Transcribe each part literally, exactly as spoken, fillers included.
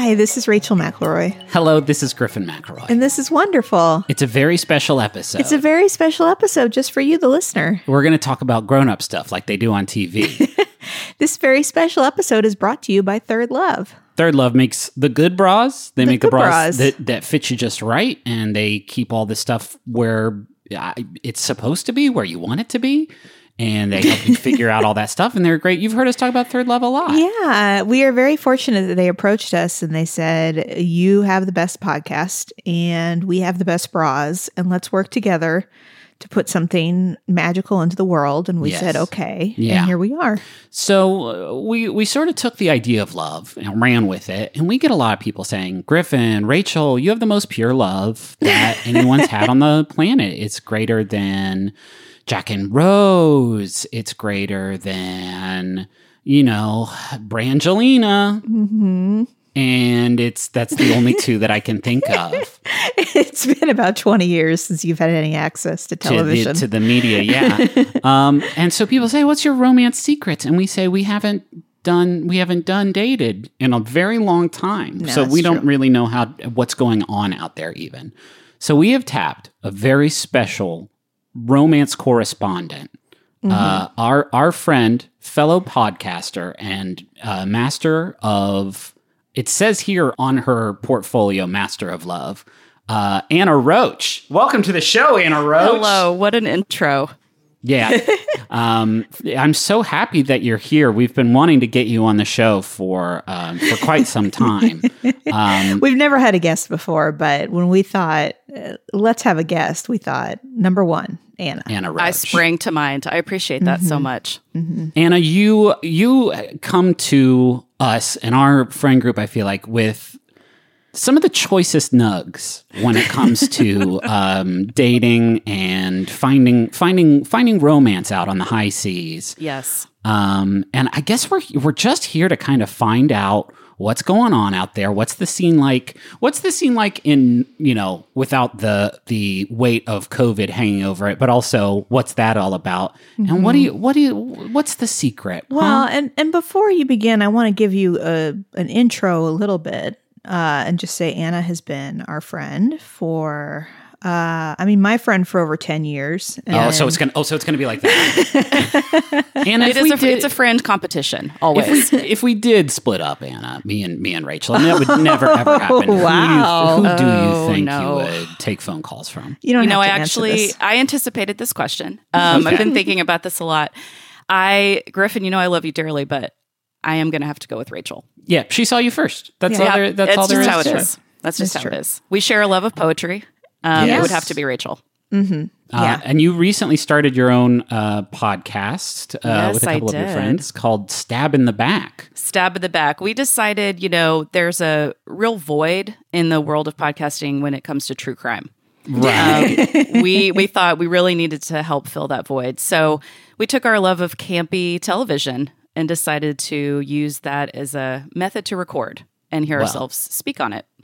Hi, this is Rachel McElroy. Hello, this is Griffin McElroy. And this is wonderful. It's a very special episode. It's a very special episode just for you, the listener. We're going to talk about grown-up stuff like they do on T V. This very special episode is brought to you by Third Love. Third Love makes the good bras. They The make the good bras, bras. That, that fit you just right, and they keep all this stuff where uh, it's supposed to be, where you want it to be. And they help you figure out all that stuff, and they're great. You've heard us talk about Third Love a lot. Yeah, we are very fortunate that they approached us and they said, you have the best podcast and we have the best bras, and let's work together to put something magical into the world. And we Yes. said, okay. Yeah. And here we are. So uh, we we sort of took the idea of love and ran with it, and we get a lot of people saying, Griffin, Rachel, you have the most pure love that anyone's had on the planet. It's greater than Jack and Rose. It's greater than, you know, Brangelina. Mm-hmm. And it's that's the only two that I can think of. It's been about twenty years since you've had any access to television. To the, to the media, yeah. um, and so people say, what's your romance secrets? And we say, we haven't done we haven't done dated in a very long time. No, so that's we don't true. really know how what's going on out there even. So we have tapped a very special romance correspondent, Mm-hmm. uh, our our friend, fellow podcaster, and uh, master of, it says here on her portfolio, Master of Love, uh, Anna Roach. Welcome to the show, Anna Roach. Hello, what an intro. Yeah. um, I'm so happy that you're here. We've been wanting to get you on the show for um, for quite some time. Um, We've never had a guest before, but when we thought, uh, let's have a guest, we thought, number one, Anna. Anna Roach. I sprang to mind. I appreciate that so much. Anna, you you come to us and our friend group, I feel like, with some of the choicest nugs when it comes to um, dating and finding finding finding romance out on the high seas. Yes. Um, and I guess we're we're just here to kind of find out what's going on out there. What's the scene like? What's the scene like in, you know, without the the weight of COVID hanging over it, but also what's that all about? Mm-hmm. And what do you what do you what's the secret? Well, huh? and, and before you begin, I want to give you a, an intro a little bit uh, and just say Anna has been our friend for, uh, I mean, my friend for over ten years. Oh, so it's gonna. Oh, so it's gonna be like that. Anna, It if is we a, did, it's a friend competition, always. if we, if we did split up, Anna, me and me and Rachel, and that would never ever happen. Wow. Who, do you, who do you Oh, think no. you would take phone calls from? You don't you know, have I to answer actually, this. I anticipated this question. Um, I've been thinking about this a lot. I, Griffin, you know I love you dearly, but I am going to have to go with Rachel. Yeah, she saw you first. That's Yeah. all. There, that's it's all there just is. how it to it. is. That's just That's how true. it is. We share a love of poetry. Um, Yes. It would have to be Rachel. Mm-hmm. Uh, Yeah. And you recently started your own uh, podcast uh, Yes, with a I couple of your did. friends called Stab in the Back. Stab in the back. We decided, you know, there's a real void in the world of podcasting when it comes to true crime. Right. Um, we we thought we really needed to help fill that void. So we took our love of campy television and decided to use that as a method to record and hear Wow. ourselves speak on it.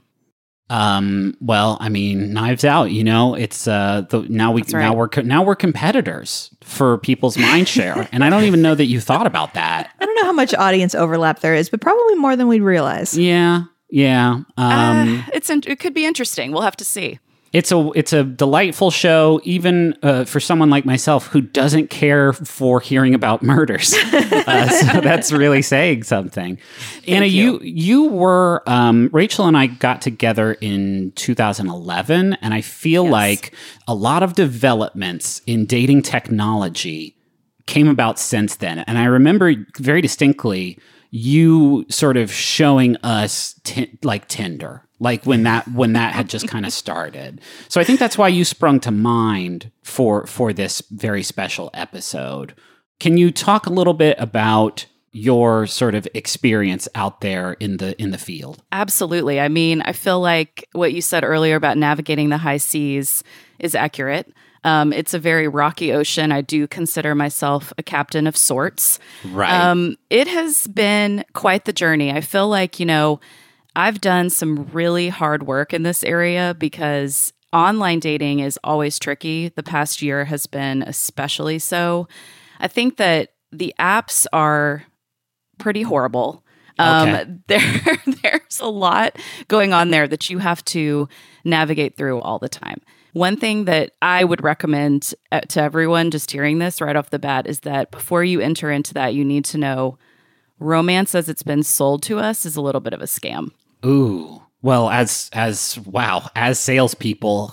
Um, well, I mean, Knives Out. You know, it's uh, the, now we That's right. now we're co- now we're competitors for people's mind share, and I don't even know that you thought about that. I don't know how much audience overlap there is, but probably more than we'd realize. Yeah, yeah. Um, uh, it's in, it could be interesting. We'll have to see. It's a it's a delightful show, even uh, for someone like myself who doesn't care for hearing about murders. uh, so that's really saying something. Anna, you you. you were um, Rachel and I got together in two thousand eleven, and I feel Yes. like a lot of developments in dating technology came about since then. And I remember very distinctly you sort of showing us ti- like Tinder, like when that when that had just kind of started. So I think that's why you sprung to mind for for this very special episode. Can you talk a little bit about your sort of experience out there in the in the field? Absolutely. I mean, I feel like what you said earlier about navigating the high seas is accurate. Um, it's a very rocky ocean. I do consider myself a captain of sorts. Right. Um, it has been quite the journey. I feel like, you know, I've done some really hard work in this area because online dating is always tricky. The past year has been especially so. I think that the apps are pretty horrible. Um, Okay. there, there's a lot going on there that you have to navigate through all the time. One thing that I would recommend uh, to everyone just hearing this right off the bat is that before you enter into that, you need to know romance as it's been sold to us is a little bit of a scam. Ooh. Well, as as wow, as salespeople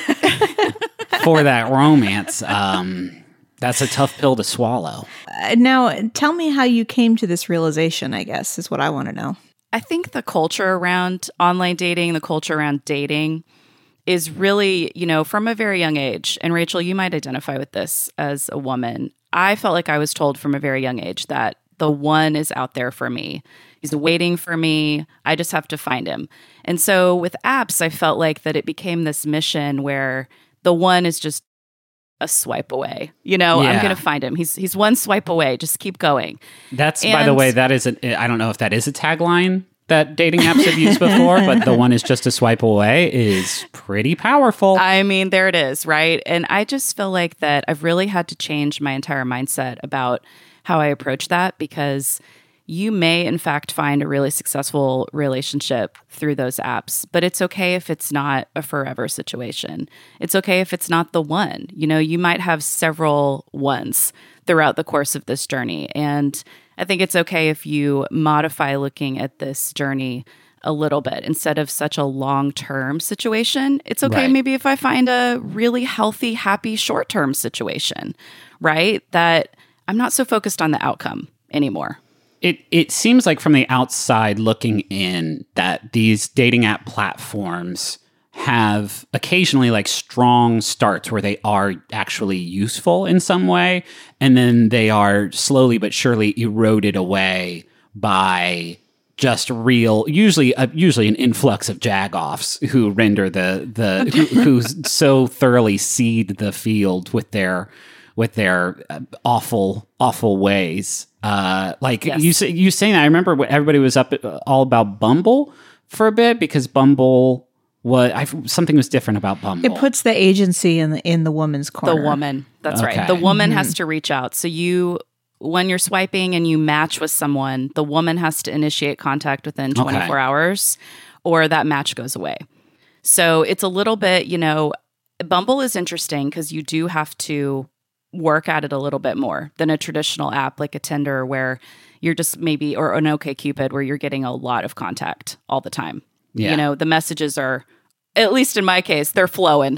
for that romance, um, that's a tough pill to swallow. Uh, now, tell me how you came to this realization, I guess, is what I want to know. I think the culture around online dating, the culture around dating is really, you know, from a very young age. And Rachel, you might identify with this as a woman. I felt like I was told from a very young age that the one is out there for me. He's waiting for me. I just have to find him. And so with apps, I felt like that it became this mission where the one is just a swipe away. You know, Yeah. I'm going to find him. He's he's one swipe away. Just keep going. That's, by the And- way, that is, a, I don't know if that is a tagline that dating apps have used before, but the one is just a swipe away is pretty powerful. I mean, there it is, right? And I just feel like that I've really had to change my entire mindset about how I approach that, because you may, in fact, find a really successful relationship through those apps, but it's okay if it's not a forever situation. It's okay if it's not the one. You know, you might have several ones throughout the course of this journey. And I think it's okay if you modify looking at this journey a little bit instead of such a long-term situation. It's okay Right. maybe if I find a really healthy, happy short-term situation, right? That I'm not so focused on the outcome anymore. It it seems like from the outside looking in that these dating app platforms have occasionally like strong starts where they are actually useful in some way, and then they are slowly but surely eroded away by just real, usually uh, usually an influx of jagoffs who render the the who, who so thoroughly seed the field with their with their uh, awful awful ways. Uh, like Yes. you say, you saying that, I remember when everybody was up uh, all about Bumble for a bit because Bumble was I, something was different about Bumble. It puts the agency in the in the woman's corner. The woman. That's Okay. right. The woman has to reach out. So you, when you're swiping and you match with someone, the woman has to initiate contact within twenty-four hours or that match goes away. So it's a little bit, you know, Bumble is interesting because you do have to work at it a little bit more than a traditional app like a Tinder where you're just maybe, or an OkCupid where you're getting a lot of contact all the time. Yeah. You know, the messages are, at least in my case, they're flowing.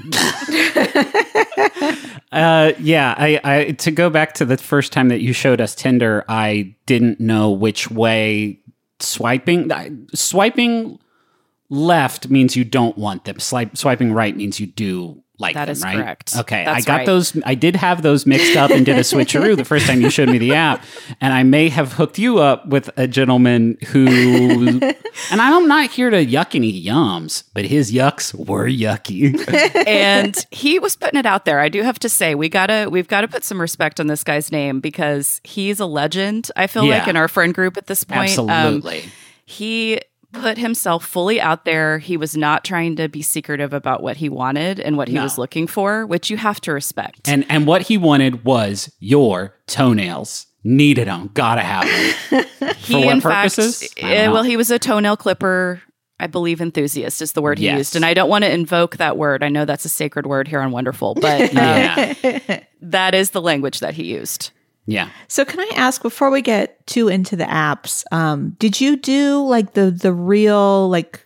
Uh, yeah, I, I to go back to the first time that you showed us Tinder, I didn't know which way swiping I- swiping left means you don't want them. Swipe, swiping right means you do like That them, is right? correct. Okay, That's I got right. those. those. I did have those mixed up and did a switcheroo the first time you showed me the app, and I may have hooked you up with a gentleman who. And I'm not here to yuck any yums, but his yucks were yucky. And he was putting it out there. I do have to say, we gotta we've got to put some respect on this guy's name because he's a legend. I feel Yeah. like in our friend group at this point, Um, Absolutely. he put himself fully out there. He was not trying to be secretive about what he wanted and what he No. was looking for, which you have to respect. And and what he wanted was your toenails. Needed them. Gotta have them. he, For what in purposes? fact, I don't eh, know. well, he was a toenail clipper. I believe enthusiast is the word he Yes. used. And I don't want to invoke that word. I know that's a sacred word here on Wonderful, but um, Yeah. that is the language that he used. Yeah. So can I ask before we get too into the apps, um, did you do like the the real like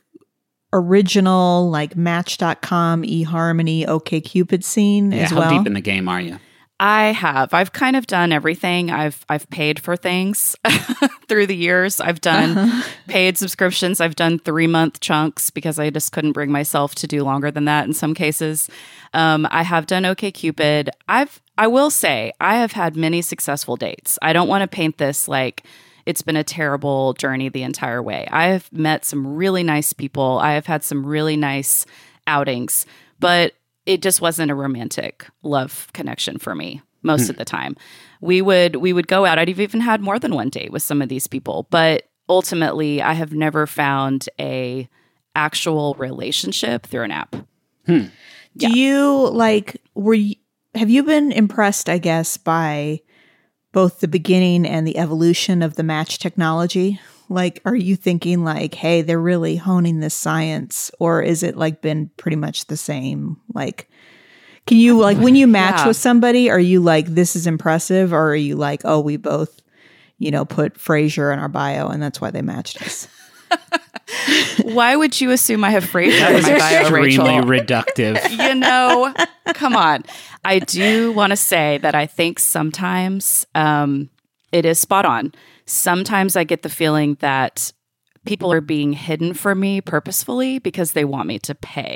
original like Match dot com, eHarmony, OkCupid scene Yeah. as How well? deep in the game are you? I have. I've kind of done everything. I've I've paid for things through the years. I've done paid subscriptions. I've done three month chunks because I just couldn't bring myself to do longer than that in some cases. Um, I have done OkCupid. I've I will say I have had many successful dates. I don't want to paint this like it's been a terrible journey the entire way. I have met some really nice people. I have had some really nice outings, but it just wasn't a romantic love connection for me most of the time. We would we would go out. I'd even had more than one date with some of these people, but ultimately I have never found a actual relationship through an app. Do you like were you, have you been impressed, I guess, by both the beginning and the evolution of the match technology? Like, are you thinking like, hey, they're really honing this science, or is it like been pretty much the same? Like, can you like when you match Yeah. with somebody, are you like, this is impressive, or are you like, oh, we both, you know, put Frasier in our bio and that's why they matched us? Why would you assume I have Frasier That in was my bio, extremely Rachel? reductive. You know, come on. I do want to say that I think sometimes um, it is spot on. Sometimes I get the feeling that people are being hidden from me purposefully because they want me to pay.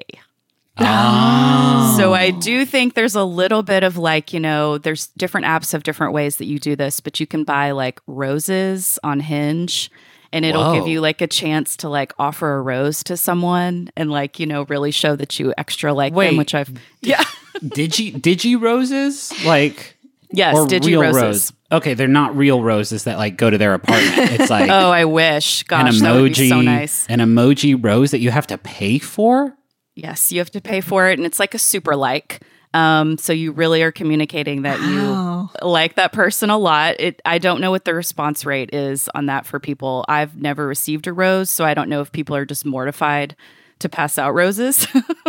Oh. So I do think there's a little bit of like, you know, there's different apps have different ways that you do this, but you can buy like roses on Hinge and it'll Whoa. give you like a chance to like offer a rose to someone and like, you know, really show that you extra like Wait. them, which I've, yeah. Digi digi roses? Like Yes, or digi real roses. rose. Okay, they're not real roses that like go to their apartment. It's like Oh, I wish. an Gosh, that would emoji, be so nice. an emoji rose that you have to pay for. Yes, you have to pay for it, and it's like a super like. Um, so you really are communicating that Wow. you like that person a lot. It. I don't know what the response rate is on that for people. I've never received a rose, so I don't know if people are just mortified to pass out roses,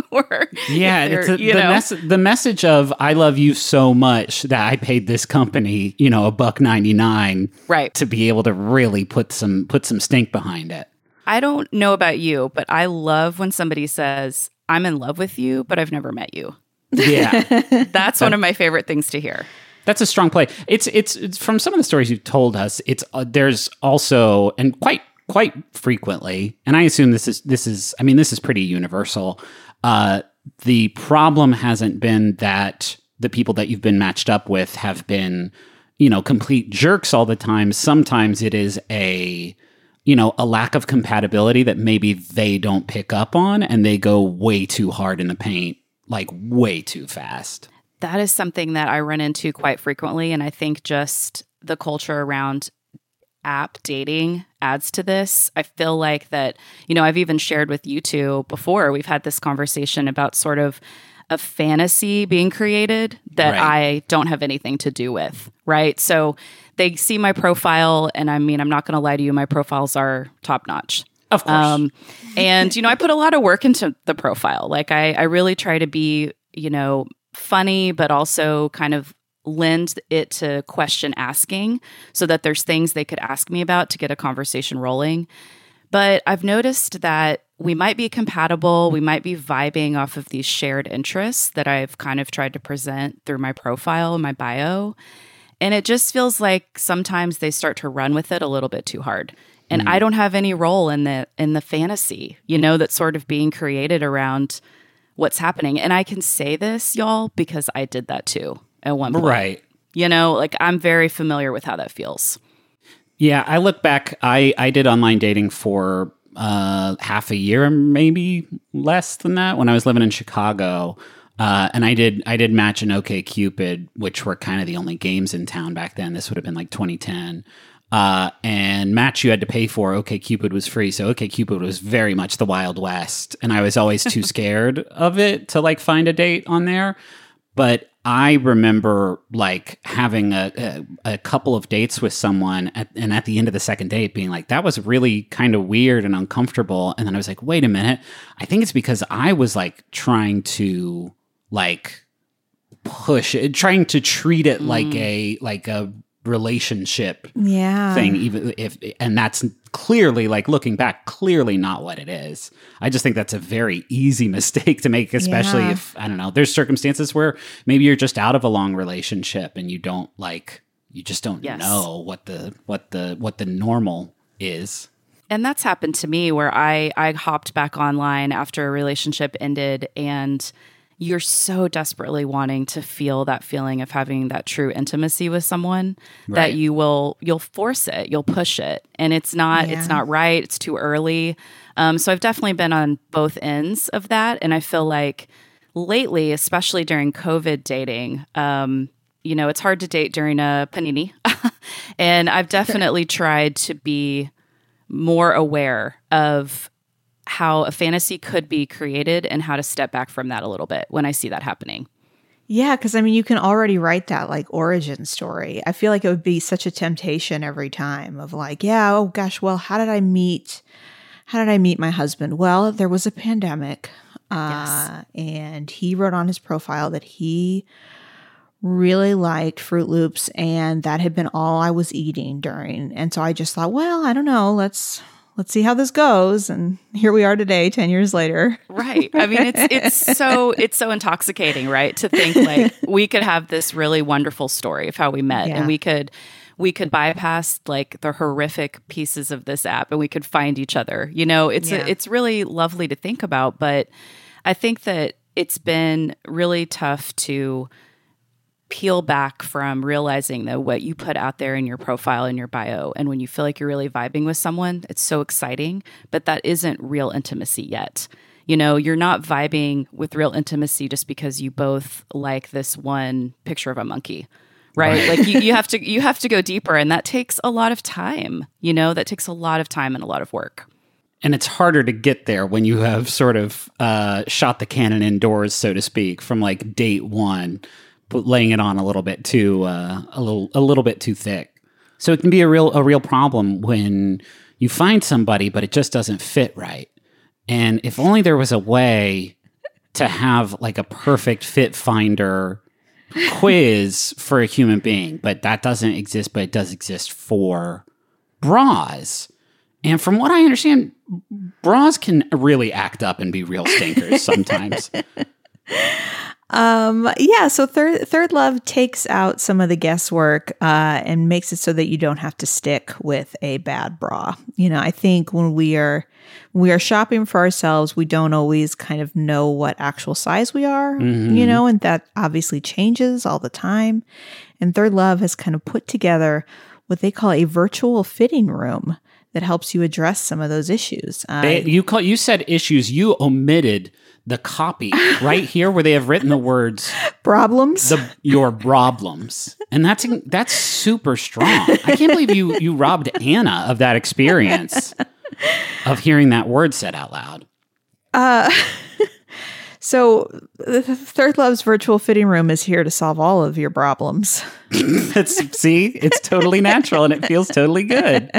or Yeah, if they're, it's a, you the, know. mes- the message of "I love you so much that I paid this company, you know, a buck ninety nine, Right. to be able to really put some put some stink behind it." I don't know about you, but I love when somebody says, "I'm in love with you, but I've never met you." Yeah, That's one of my favorite things to hear. that's a strong play. It's it's, it's from some of the stories you've told us. It's uh, there's also and quite quite frequently, and I assume this is this is I mean this is pretty universal. Uh, the problem hasn't been that the people that you've been matched up with have been, you know, complete jerks all the time. Sometimes it is a you know, a lack of compatibility that maybe they don't pick up on and they go way too hard in the paint, like way too fast. That is something that I run into quite frequently. And I think just the culture around app dating adds to this. I feel like that, you know, I've even shared with you two before, we've had this conversation about sort of a fantasy being created that Right. I don't have anything to do with, right? So they see my profile, and I mean, I'm not going to lie to you, my profiles are top notch. Of course. Um, and, you know, I put a lot of work into the profile. Like, I, I really try to be, you know, funny, but also kind of lend it to question asking so that there's things they could ask me about to get a conversation rolling. But I've noticed that we might be compatible. We might be vibing off of these shared interests that I've kind of tried to present through my profile, my bio. And it just feels like sometimes they start to run with it a little bit too hard. And mm. I don't have any role in the in the fantasy, you know, that's sort of being created around what's happening. And I can say this, y'all, because I did that too at one point. Right. You know, like I'm very familiar with how that feels. Yeah, I look back, I, I did online dating for uh, half a year, maybe less than that, when I was living in Chicago. Uh, and I did I did Match and OkCupid, which were kind of the only games in town back then. This would have been like twenty ten. Uh, and Match you had to pay for. OkCupid was free. So OkCupid was very much the Wild West. And I was always too scared of it to like find a date on there. But I remember like having a, a, a couple of dates with someone at, and at the end of the second date being like, that was really kind of weird and uncomfortable. And then I was like, wait a minute. I think it's because I was like trying to like push it, trying to treat it mm. like a, like a relationship yeah. thing, even if, and that's clearly, like looking back, clearly not what it is. I just think that's a very easy mistake to make, especially yeah. if, I don't know, there's circumstances where maybe you're just out of a long relationship and you don't like, you just don't yes. know what the, what the, what the normal is. And that's happened to me where I, I hopped back online after a relationship ended, and you're so desperately wanting to feel that feeling of having that true intimacy with someone right. that you will, you'll force it, you'll push it. And it's not, yeah. it's not right. It's too early. Um, so I've definitely been on both ends of that. And I feel like lately, especially during COVID dating, um, you know, it's hard to date during a panini. And I've definitely tried to be more aware of how a fantasy could be created and how to step back from that a little bit when I see that happening. Yeah, because I mean, you can already write that like origin story. I feel like it would be such a temptation every time of like, yeah, oh gosh, well, how did I meet? How did I meet my husband? Well, there was a pandemic, uh, yes. and he wrote on his profile that he really liked Fruit Loops, and that had been all I was eating during. And so I just thought, well, I don't know, let's. Let's see how this goes. And here we are today, ten years later. Right. I mean, it's it's so it's so intoxicating, right? To think like we could have this really wonderful story of how we met, yeah. and we could we could bypass like the horrific pieces of this app, and we could find each other. You know, it's yeah. a, it's really lovely to think about, but I think that it's been really tough to peel back from realizing that what you put out there in your profile and your bio, and when you feel like you're really vibing with someone, it's so exciting, but that isn't real intimacy yet. You know, you're not vibing with real intimacy just because you both like this one picture of a monkey, right? right. Like you, you have to you have to go deeper, and that takes a lot of time. You know, that takes a lot of time and a lot of work. And it's harder to get there when you have sort of uh, shot the cannon indoors, so to speak, from like date one. But laying it on a little bit too, uh, a little, a little bit too thick. So it can be a real, a real problem when you find somebody, but it just doesn't fit right. And if only there was a way to have like a perfect fit finder quiz for a human being, but that doesn't exist. But it does exist for bras. And from what I understand, bras can really act up and be real stinkers sometimes. Um, yeah, so Third Third Love takes out some of the guesswork uh, and makes it so that you don't have to stick with a bad bra. You know, I think when we are when we are shopping for ourselves, we don't always kind of know what actual size we are, mm-hmm. you know, and that obviously changes all the time. And Third Love has kind of put together what they call a virtual fitting room that helps you address some of those issues. Uh, they, you call you said issues. You omitted the copy right here where they have written the words problems. The, your problems, and that's that's super strong. I can't believe you you robbed Anna of that experience of hearing that word said out loud. Uh, so the Third Love's virtual fitting room is here to solve all of your problems. That's, see, it's totally natural and it feels totally good.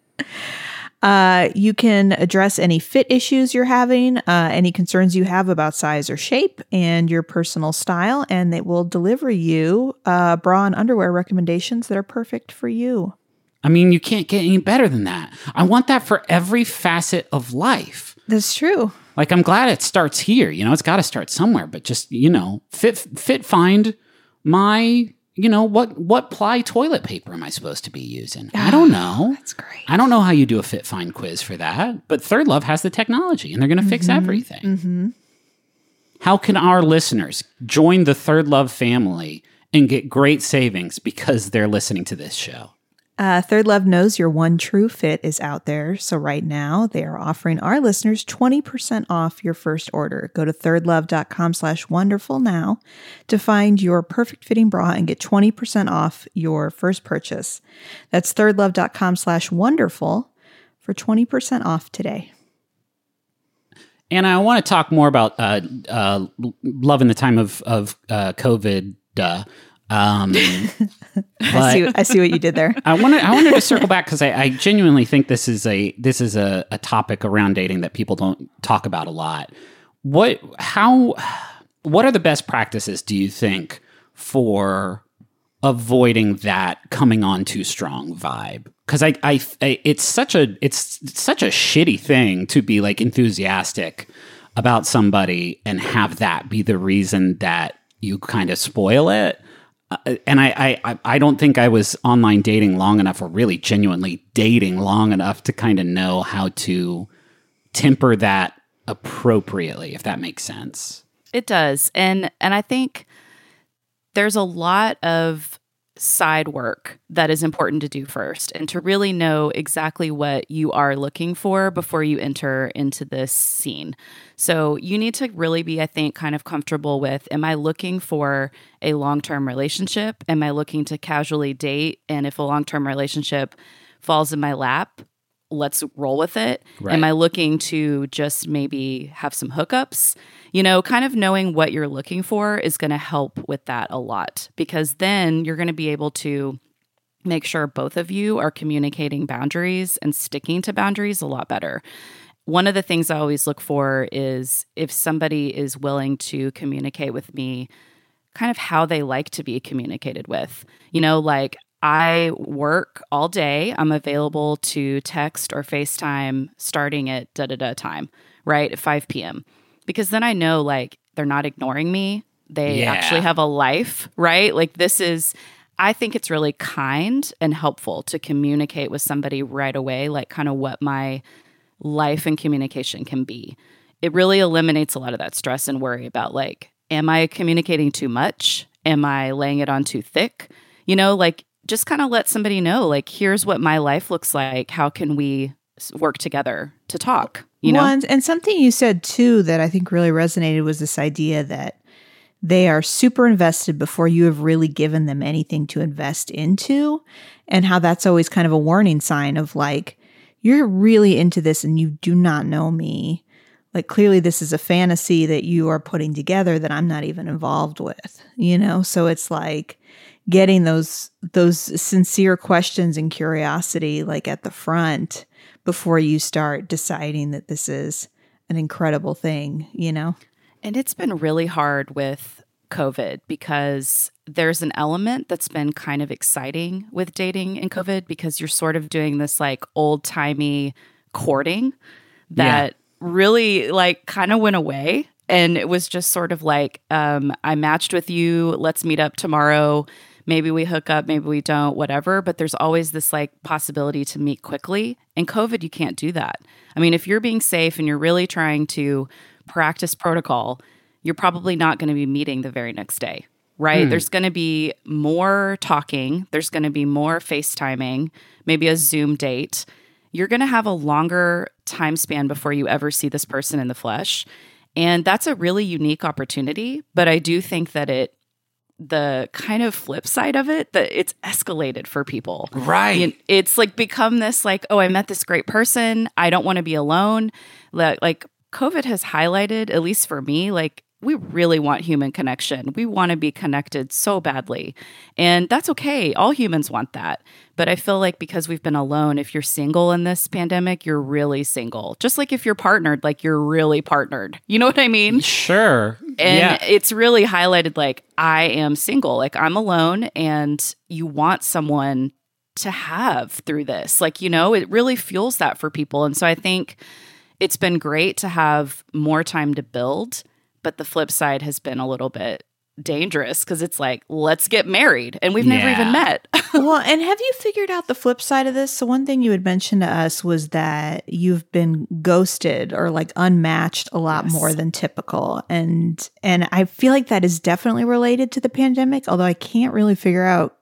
Uh, you can address any fit issues you're having, uh, any concerns you have about size or shape and your personal style, and it will deliver you uh, bra and underwear recommendations that are perfect for you. I mean, you can't get any better than that. I want that for every facet of life. That's true. Like, I'm glad it starts here. You know, it's got to start somewhere, but just, you know, fit, fit find my... You know, what what ply toilet paper am I supposed to be using? I don't know. That's great. I don't know how you do a Fit Find quiz for that, but Third Love has the technology, and they're going to mm-hmm. fix everything. Mm-hmm. How can our listeners join the Third Love family and get great savings because they're listening to this show? Uh, Third Love knows your one true fit is out there. So right now they are offering our listeners twenty percent off your first order. Go to thirdlove.com slash wonderful now to find your perfect fitting bra and get twenty percent off your first purchase. That's thirdlove.com slash wonderful for twenty percent off today. And I want to talk more about uh, uh, love in the time of, of uh, COVID. Duh. Um, I see. I see what you did there. I wanted. I wanted to circle back because I, I genuinely think this is a this is a, a topic around dating that people don't talk about a lot. What? How? What are the best practices, do you think, for avoiding that coming on too strong vibe? Because I, I, I, it's such a it's such a shitty thing to be like enthusiastic about somebody and have that be the reason that you kind of spoil it. Uh, and I, I, I don't think I was online dating long enough or really genuinely dating long enough to kind of know how to temper that appropriately, if that makes sense. It does. And and I think there's a lot of side work that is important to do first, and to really know exactly what you are looking for before you enter into this scene. So you need to really be, I think, kind of comfortable with, am I looking for a long-term relationship? Am I looking to casually date? And if a long-term relationship falls in my lap, let's roll with it? Right. Am I looking to just maybe have some hookups? You know, kind of knowing what you're looking for is going to help with that a lot, because then you're going to be able to make sure both of you are communicating boundaries and sticking to boundaries a lot better. One of the things I always look for is if somebody is willing to communicate with me kind of how they like to be communicated with. You know, like I work all day. I'm available to text or FaceTime starting at da-da-da time, right? At five p.m. Because then I know like they're not ignoring me. They Yeah. actually have a life, right? Like this is... I think it's really kind and helpful to communicate with somebody right away, like kind of what my life and communication can be. It really eliminates a lot of that stress and worry about like, am I communicating too much? Am I laying it on too thick? You know, like just kind of let somebody know, like, here's what my life looks like. How can we work together to talk? You know, well, and, and something you said too that I think really resonated was this idea that they are super invested before you have really given them anything to invest into, and how that's always kind of a warning sign of like, you're really into this and you do not know me. Like clearly this is a fantasy that you are putting together that I'm not even involved with, you know? So it's like getting those those sincere questions and curiosity like at the front before you start deciding that this is an incredible thing, you know? And it's been really hard with COVID because there's an element that's been kind of exciting with dating in COVID, because you're sort of doing this like old timey courting that yeah. really like kind of went away. And it was just sort of like, um, I matched with you. Let's meet up tomorrow. Maybe we hook up, maybe we don't, whatever. But there's always this like possibility to meet quickly. In COVID, you can't do that. I mean, if you're being safe and you're really trying to practice protocol, you're probably not going to be meeting the very next day, right? Hmm. There's going to be more talking. There's going to be more FaceTiming, maybe a Zoom date. You're going to have a longer time span before you ever see this person in the flesh. And that's a really unique opportunity. But I do think that it, the kind of flip side of it, that it's escalated for people. Right. It's like become this like, oh, I met this great person. I don't want to be alone. Like COVID has highlighted, at least for me, like we really want human connection. We want to be connected so badly. And that's okay. All humans want that. But I feel like because we've been alone, if you're single in this pandemic, you're really single. Just like if you're partnered, like you're really partnered. You know what I mean? Sure. And yeah. it's really highlighted like, I am single, like I'm alone, and you want someone to have through this. Like, you know, it really fuels that for people. And so I think it's been great to have more time to build, but the flip side has been a little bit dangerous because it's like, let's get married, and we've yeah. never even met. Well, and have you figured out the flip side of this? So one thing you had mentioned to us was that you've been ghosted or like unmatched a lot Yes. more than typical. And and I feel like that is definitely related to the pandemic, although I can't really figure out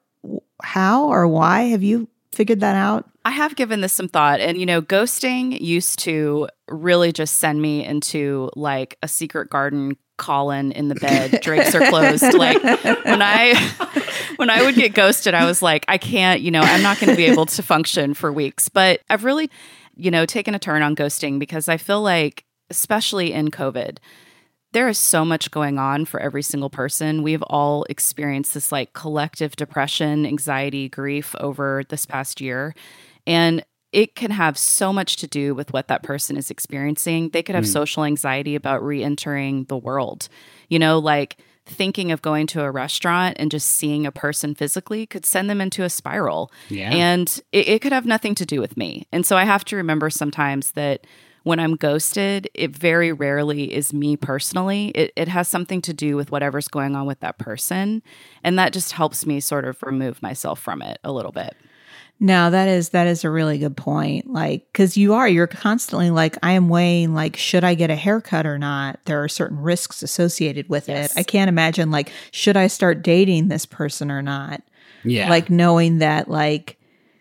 how or why. Have you figured that out? I have given this some thought, and you know, ghosting used to really just send me into like a secret garden, Colin in the bed, drapes are closed. Like when I when I would get ghosted, I was like, I can't, you know, I'm not going to be able to function for weeks. But I've really, you know, taken a turn on ghosting because I feel like, especially in COVID, there is so much going on for every single person. We've all experienced this like collective depression, anxiety, grief over this past year. And it can have so much to do with what that person is experiencing. They could have mm. social anxiety about re-entering the world. You know, like thinking of going to a restaurant and just seeing a person physically could send them into a spiral. Yeah. And it, it could have nothing to do with me. And so I have to remember sometimes that when I'm ghosted, it very rarely is me personally. It, it has something to do with whatever's going on with that person. And that just helps me sort of remove myself from it a little bit. No, that is that is a really good point. Like, because you are, you're constantly like, I am weighing, like, should I get a haircut or not? There are certain risks associated with Yes. it. I can't imagine, like, should I start dating this person or not? Yeah. Like, knowing that, like,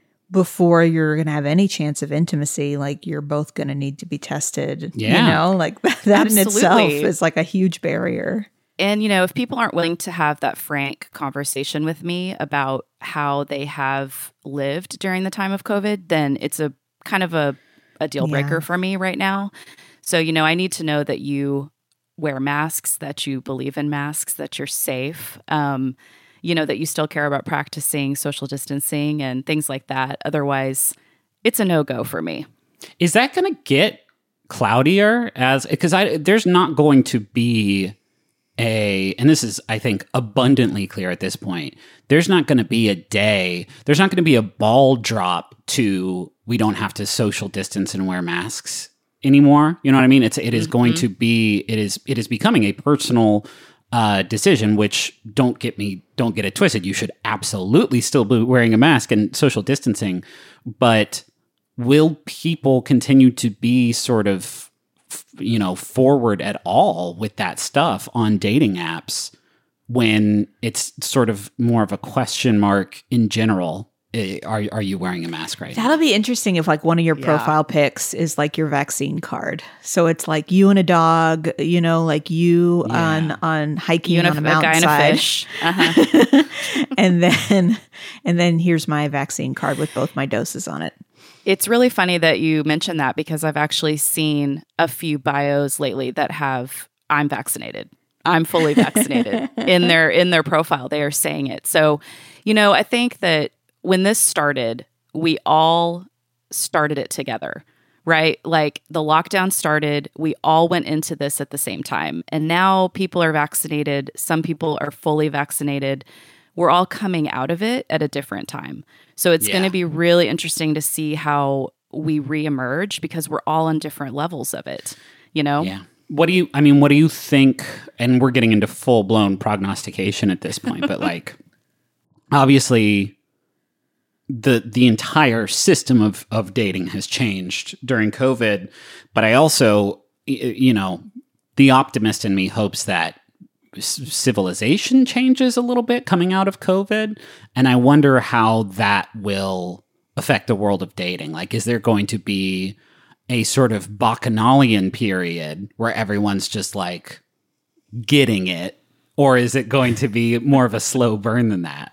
before you're going to have any chance of intimacy, like, you're both going to need to be tested. Yeah. You know, like, that in itself Absolutely. is like a huge barrier. And, you know, if people aren't willing to have that frank conversation with me about how they have lived during the time of COVID, then it's a kind of a, a deal breaker Yeah. for me right now. So, you know, I need to know that you wear masks, that you believe in masks, that you're safe, um, you know, that you still care about practicing social distancing and things like that. Otherwise, it's a no-go for me. Is that going to get cloudier as because I there's not going to be a and this is I think abundantly clear at this point. There's not going to be a day. There's not going to be a ball drop to we don't have to social distance and wear masks anymore. You know what I mean? It's it is mm-hmm. going to be it is it is becoming a personal uh, decision. Which don't get me don't get it twisted. You should absolutely still be wearing a mask and social distancing, but will people continue to be sort of, you know, forward at all with that stuff on dating apps when it's sort of more of a question mark in general? Are are you wearing a mask right now? That'll be interesting if like one of your Yeah. profile pics is like your vaccine card. So it's like you and a dog, you know, like you Yeah. on on hiking You and a, on a a guy and a mountainside. fish. Uh-huh. and then and then here's my vaccine card with both my doses on it. It's really funny that you mentioned that because I've actually seen a few bios lately that have I'm vaccinated. I'm fully vaccinated in their in their profile. They are saying it. So, you know, I think that when this started, we all started it together, right? Like the lockdown started, we all went into this at the same time. And now people are vaccinated, some people are fully vaccinated. We're all coming out of it at a different time. So it's Yeah. going to be really interesting to see how we reemerge because we're all on different levels of it, you know? Yeah. What do you, I mean, what do you think? And we're getting into full blown prognostication at this point, but like, obviously, the the entire system of, of dating has changed during COVID. But I also, y- you know, the optimist in me hopes that c- civilization changes a little bit coming out of COVID. And I wonder how that will affect the world of dating. Like, is there going to be a sort of bacchanalian period where everyone's just like getting it? Or is it going to be more of a slow burn than that?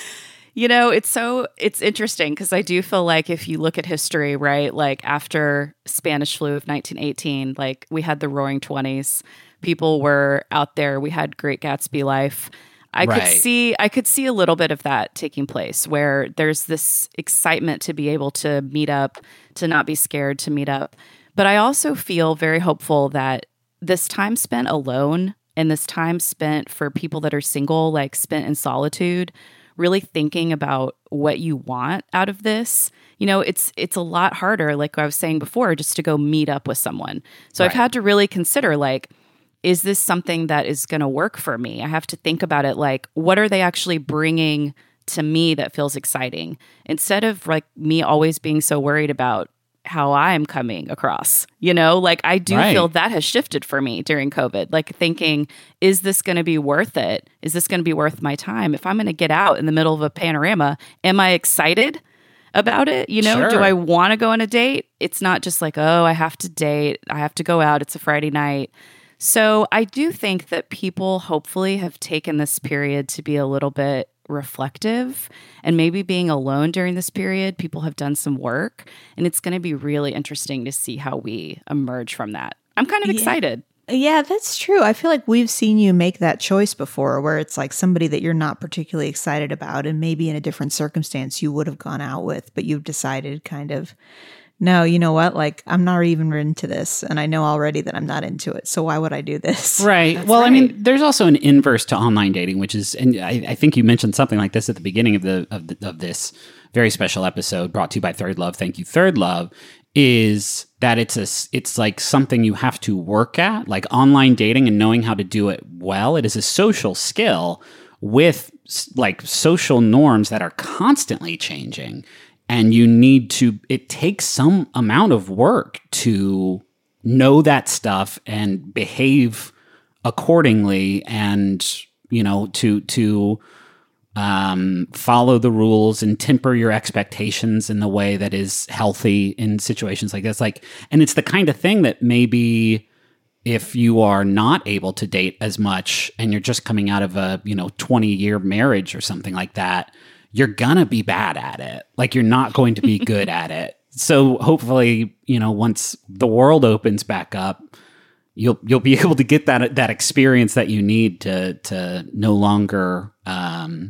You know, it's so it's interesting because I do feel like if you look at history, right, like after Spanish flu of nineteen eighteen, like we had the Roaring Twenties, people were out there, we had Great Gatsby life. I Right. could see I could see a little bit of that taking place where there's this excitement to be able to meet up, to not be scared to meet up. But I also feel very hopeful that this time spent alone and this time spent for people that are single, like spent in solitude, really thinking about what you want out of this. You know, it's it's a lot harder, like I was saying before, just to go meet up with someone. So I've Right. had to really consider, like, is this something that is going to work for me? I have to think about it like, what are they actually bringing to me that feels exciting? Instead of like me always being so worried about how I'm coming across, you know, like I do Right. feel that has shifted for me during COVID, like thinking, is this going to be worth it? Is this going to be worth my time? If I'm going to get out in the middle of a panorama, am I excited about it? You know, do Sure. I want to go on a date? It's not just like, oh, I have to date. I have to go out. It's a Friday night. So I do think that people hopefully have taken this period to be a little bit reflective and maybe being alone during this period. People have done some work and it's going to be really interesting to see how we emerge from that. I'm kind of Yeah. excited. Yeah, that's true. I feel like we've seen you make that choice before where it's like somebody that you're not particularly excited about and maybe in a different circumstance you would have gone out with, but you've decided kind of, no, you know what? Like, I'm not even into this. And I know already that I'm not into it. So why would I do this? Right. That's well, I mean, right. there's also an inverse to online dating, which is, and I, I think you mentioned something like this at the beginning of the of, the, of this very special episode brought to you by Third Love. Thank you, Third Love. Is that it's a it's like something you have to work at, like online dating and knowing how to do it well. It is a social skill with like social norms that are constantly changing. And you need to, it takes some amount of work to know that stuff and behave accordingly and, you know, to, to um, follow the rules and temper your expectations in the way that is healthy in situations like this. Like, and it's the kind of thing that maybe if you are not able to date as much and you're just coming out of a, you know, twenty year marriage or something like that, you're gonna be bad at it. Like you're not going to be good at it. so hopefully, you know, once the world opens back up, you'll you'll be able to get that that experience that you need to to no longer um,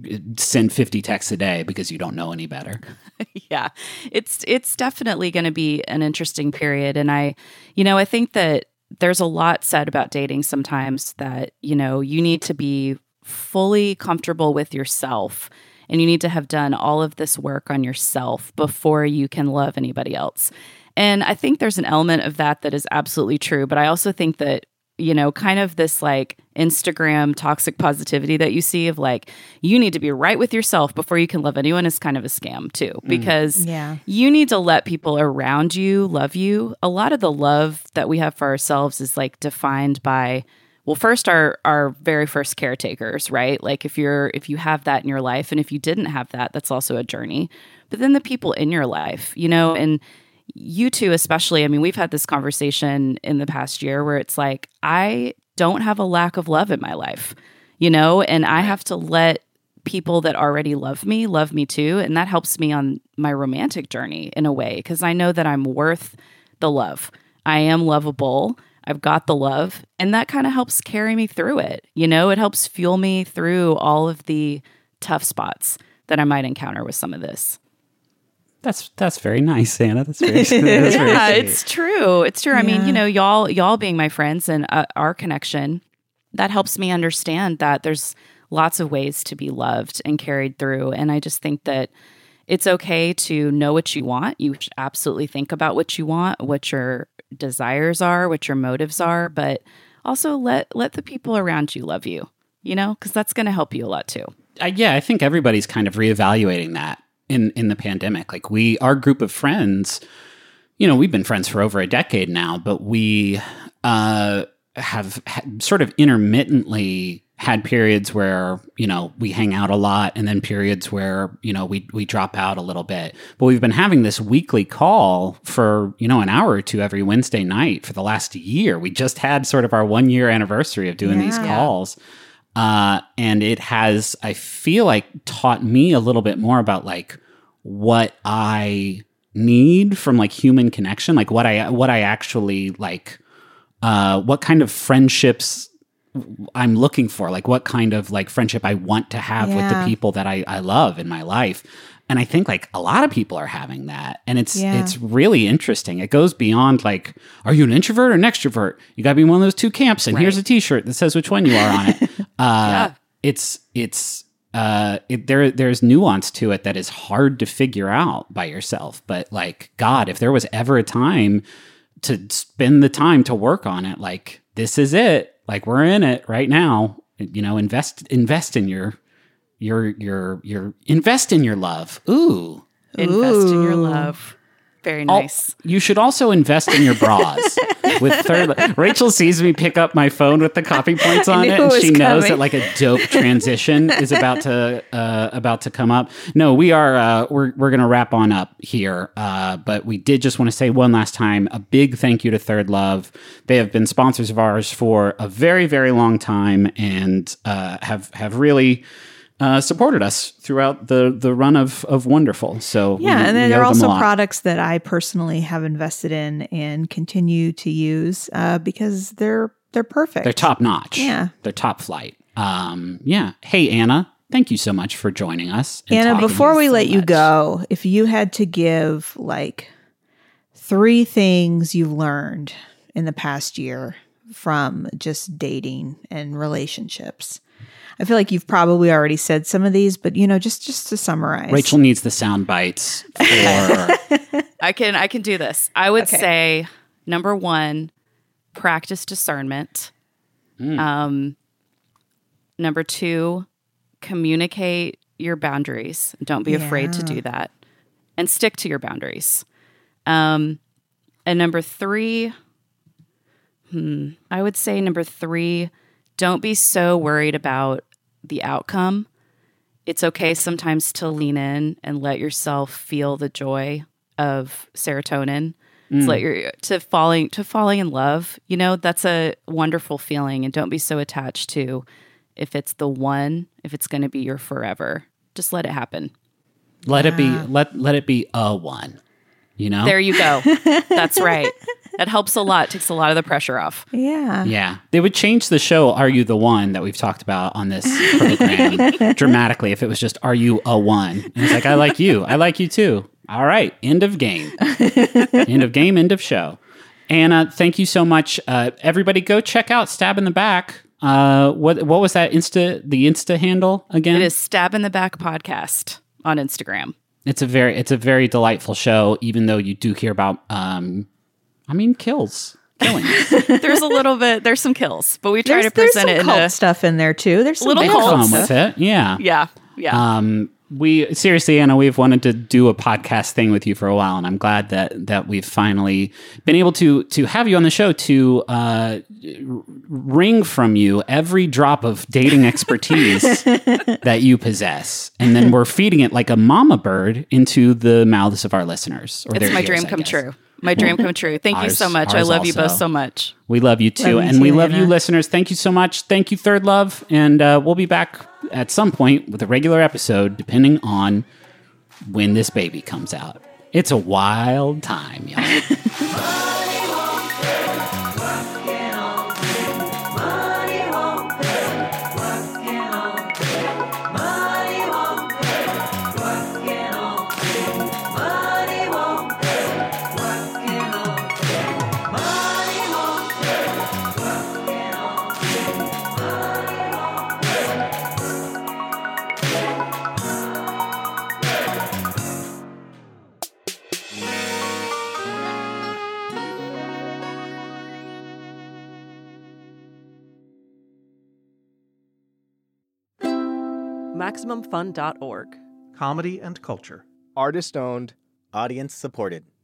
send fifty texts a day because you don't know any better. Yeah, it's it's definitely going to be an interesting period, and I, you know, I think that there's a lot said about dating sometimes that, you know, you need to be fully comfortable with yourself, and you need to have done all of this work on yourself before you can love anybody else. And I think there's an element of that that is absolutely true. But I also think that, you know, kind of this like Instagram toxic positivity that you see of like, you need to be right with yourself before you can love anyone is kind of a scam too, because Yeah. you need to let people around you love you. A lot of the love that we have for ourselves is like defined by, well, first our our very first caretakers, right? Like if you're if you have that in your life, and if you didn't have that, that's also a journey. But then the people in your life, you know, and you two especially, I mean, we've had this conversation in the past year where it's like, I don't have a lack of love in my life, you know, and I have to let people that already love me love me too. And that helps me on my romantic journey in a way, because I know that I'm worth the love. I am lovable. I've got the love, and that kind of helps carry me through it. You know, it helps fuel me through all of the tough spots that I might encounter with some of this. That's that's very nice, Anna. That's very, that's very Yeah, sweet. it's true. It's true. I mean, Yeah. you know, y'all y'all being my friends and uh, our connection, that helps me understand that there's lots of ways to be loved and carried through. And I just think that it's okay to know what you want. You should absolutely think about what you want, what your desires are, what your motives are, but also let let the people around you love you, you know, because that's going to help you a lot too. Uh, yeah, I think everybody's kind of reevaluating that in in the pandemic. Like we, our group of friends, you know, we've been friends for over a decade now, but we uh, have ha- sort of intermittently had periods where, you know, we hang out a lot, and then periods where, you know, we we drop out a little bit. But we've been having this weekly call for, you know, an hour or two every Wednesday night for the last year. We just had sort of our one year anniversary of doing these Yeah. calls. Uh, and it has, I feel like, taught me a little bit more about like what I need from like human connection, like what I what I actually like, uh, what kind of friendships I'm looking for, like what kind of like friendship I want to have with the Yeah. people that I, I love in my life. And I think like a lot of people are having that, and it's Yeah. it's really interesting. It goes beyond like, are you an introvert or an extrovert? You got to be in one of those two camps, and Right. here's a T-shirt that says which one you are on it. Uh, Yeah. It's it's uh, it, there there's nuance to it that is hard to figure out by yourself. But like, God, if there was ever a time to spend the time to work on it, like this is it. Like we're in it right now. You know, invest invest in your your your your invest in your love. Ooh. Invest in your Ooh. love. Very Al- nice. You should also invest in your bras. With third, Rachel sees me pick up my phone with the copy points on knew it, it and was she knows coming. that like a dope transition is about to uh, about to come up. No, we are uh, we're we're gonna wrap on up here, uh, but we did just want to say one last time a big thank you to Third Love. They have been sponsors of ours for a very very long time, and uh, have have really. Uh, supported us throughout the the run of of Wonderful. So Yeah, we, and then we there owe are them a also lot. products that I personally have invested in and continue to use uh, because they're they're perfect. They're top notch. Yeah. They're top flight. Um, yeah. Hey, Anna, thank you so much for joining us. and Anna, talking before we so let you much. go, if you had to give like three things you've learned in the past year from just dating and relationships, I feel like you've probably already said some of these, but you know, just just to summarize. Rachel needs the sound bites for I can I can do this. I would Okay. say number one, practice discernment. Um, number two, communicate your boundaries. Don't be afraid to Yeah. do that, and stick to your boundaries. Um, and number three, hmm, I would say number three, don't be so worried about the outcome. It's okay sometimes to lean in and let yourself feel the joy of serotonin. To let your to falling to falling in love. You know, that's a wonderful feeling, and don't be so attached to if it's the one, if it's going to be your forever. Just let it happen. let it be let let it be a one. you know? There you go. That's right. That helps a lot. Takes a lot of the pressure off. Yeah. Yeah. They would change the show, Are You the One, that we've talked about on this program dramatically if it was just, Are You a One? And it's like, I like you. I like you too. All right. End of game. End of game, end of show. Anna, thank you so much. Uh, everybody go check out Stab in the Back. Uh, what what was that Insta, the Insta handle again? It is Stab in the Back Podcast on Instagram. It's a very, it's a very delightful show, even though you do hear about, um, I mean, kills, killing. There's a little bit, there's some kills, but we try There's, to present there's it some in cult a stuff in there too. There's some little big cult cult Fun stuff. with it, yeah, yeah, yeah. Um, we seriously, Anna, we've wanted to do a podcast thing with you for a while, and I'm glad that that we've finally been able to to have you on the show to uh, wring from you every drop of dating expertise that you possess, and then we're feeding it like a mama bird into the mouths of our listeners. Or It's their my ears, dream I come guess. true. My dream come true. Thank you Ours- so much. I ours love you both also. so much. We love you too, Love you and too, we love you, Anna. listeners. Thank you so much. Thank you, Third Love, and uh, we'll be back at some point with a regular episode, depending on when this baby comes out. It's a wild time, y'all. Maximum Fun dot org. Comedy and culture. Artist owned. Audience supported.